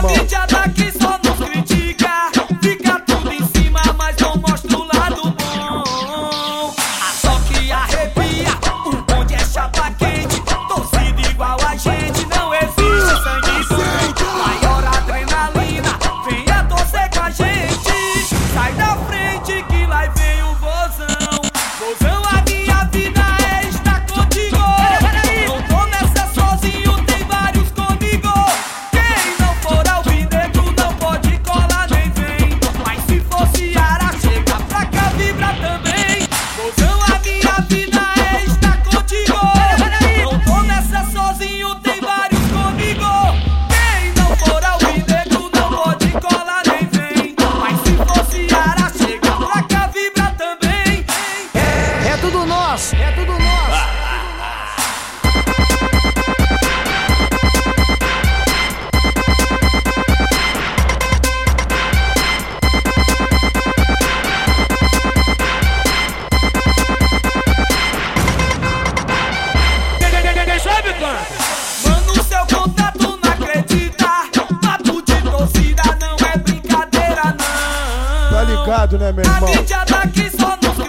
mídia daqui só nos critica, fica tudo em cima, mas não mostra o lado bom. A só que arrepia, o bonde é chapa quente, torcida igual a gente, não existe sangue quente. Maior adrenalina, venha torcer com a gente, sai da frente que lá vem o vozão. Vozão, a minha vida é estar contigo, não tô nessa sozinho, tem vários comigo. Quem não for alvinegro não pode colar nem vem, mas se for Ceará chega pra cá, vibra também. Vozão, a minha vida é estar contigo, não tô nessa sozinho, tem vários comigo. Quem não for alvinegro não pode colar nem vem, mas se for Ceará chega pra cá, vibra também. É tudo nosso, é tudo nosso. Quem sabe quanto? Mano, seu contato não acredita, papo de torcida não é brincadeira não. Tá ligado, né, meu A irmão? mídia daqui só nos